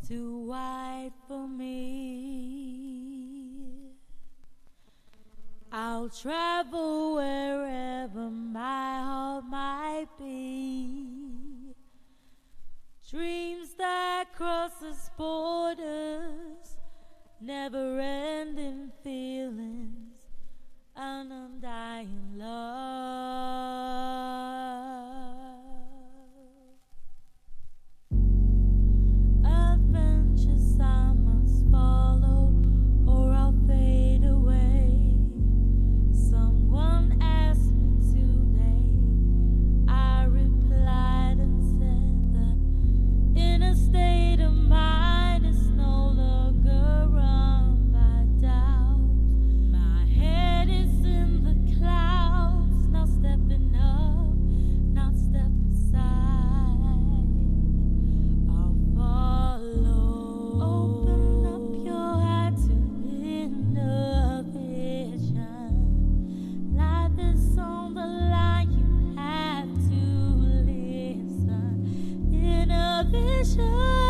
too wide for me. I'll travel wherever my heart might be. Dreams that crosses borders, never-ending feelings, an undying love. Adventures I must follow, or I'll fade away. Someone asked me today, I replied and said that in a state of mind is no longer run by doubt. My head is in the clouds, not stepping up, not step aside. I'll follow. Open up your heart to innovation. Life is on the line, you have to listen. Innovation.